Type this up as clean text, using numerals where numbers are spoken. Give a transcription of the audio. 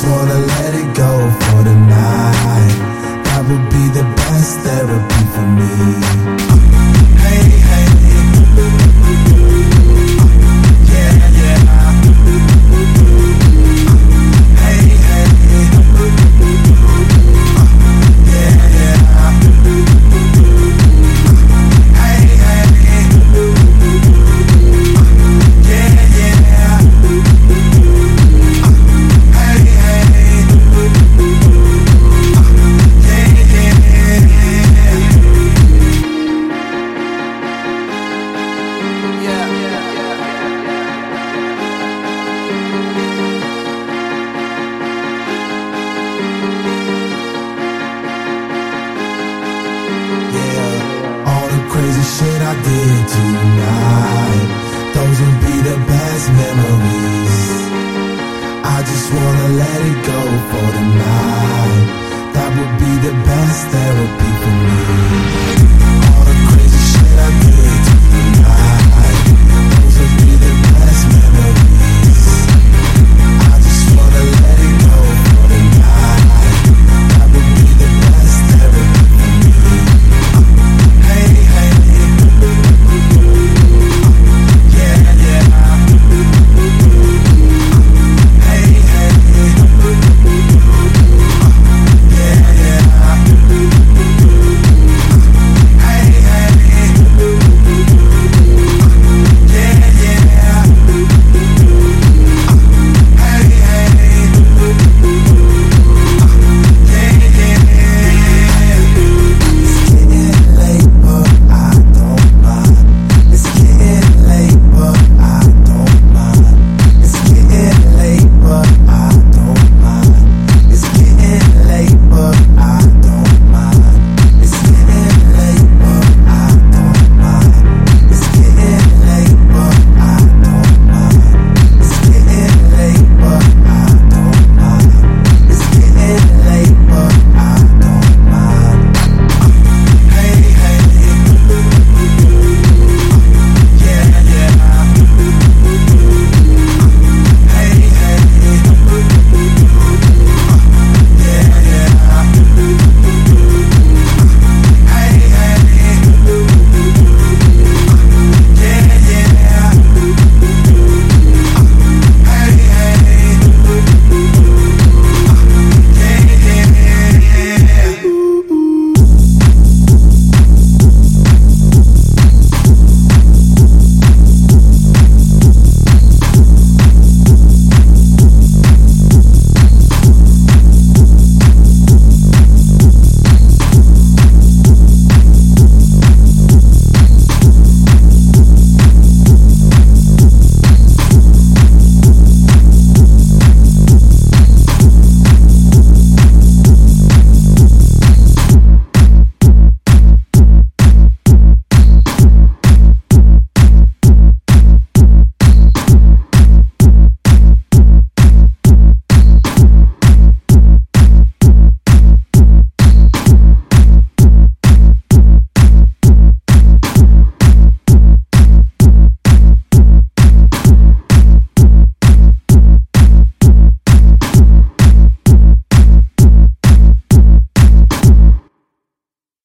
wanna let it go for the night. That would be the best therapy for me. Hey, hey, yeah, yeah. Hey, hey, yeah, yeah. Hey, hey, yeah, yeah. Hey, hey, all the crazy shit I did tonight, those would be the best memories. I just wanna let it go for the night. That would be the best therapy for me.